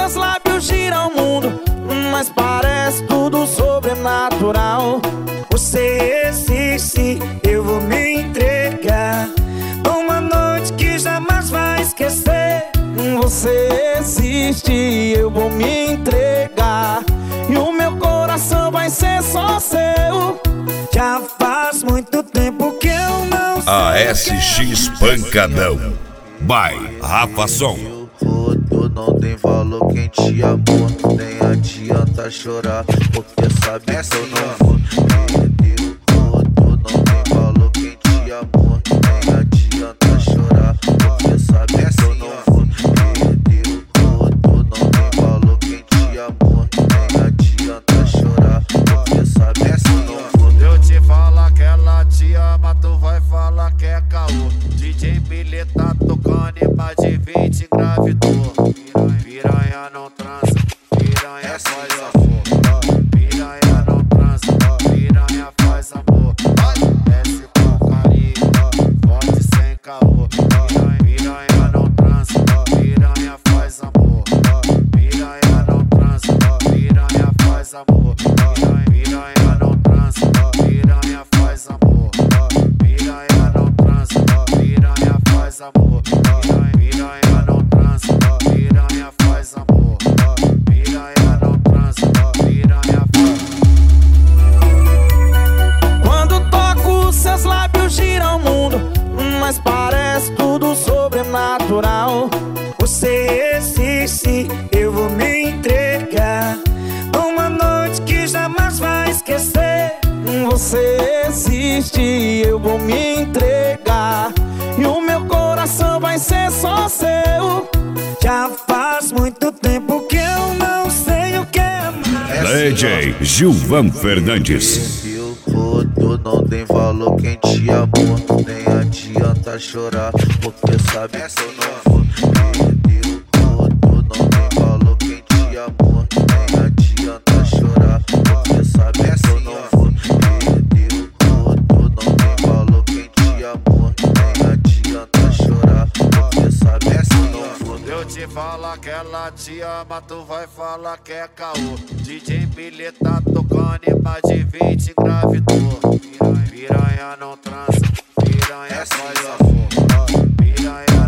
seus lábios giram o mundo, mas parece tudo sobrenatural. Você existe, eu vou me entregar uma noite que jamais vai esquecer. Você existe, eu vou me entregar e o meu coração vai ser só seu. Já faz muito tempo que eu não sei. ASX Pancadão by Rafa Som. Não tem valor quem te amou, nem adianta chorar, porque sabe que eu não vou perder o todo. Não tem valor quem te amou, nem adianta chorar, porque sabe que eu não vou perder o todo. Não tem valor quem te amou, nem adianta chorar, porque sabe que eu não vou. Eu te falar que ela te ama, tu vai falar que é caô. DJ Billy tá tocando e mais de 20 engravidou. Piranha não transa, piranha faz amor. Piranha não transa, piranha faz amor. Desce com carinho, forte sem caô. Piranha não transa, piranha faz amor. Piranha não transa, piranha faz amor. Piranha não transa, piranha faz amor. Piranha não transa, piranha faz amor. Piranha não transa, piranha faz amor. Piranha não transa, piranha faz. Quando toco, seus lábios giram o mundo, mas parece tudo sobrenatural. Você existe, eu vou me entregar uma noite que jamais vai esquecer. Você existe, eu vou me entregar e o meu coração vai ser só seu. Já faz muito tempo que eu não sei o que é mais. DJ Gilvan Fernandes. Não tem valor quem te amou, nem adianta chorar, porque sabe que eu não vou perder o todo. Não tem valor quem te amou, nem adianta chorar, porque sabe que eu não vou perder o todo. Não tem valor quem te amou, nem adianta chorar, porque sabe que eu não vou. Eu te falar que ela te ama, tu vai falar que é caô. DJ Billy tá tocando e mais de 20 engravidou. Piranha não transa, piranha faz amor. Piranha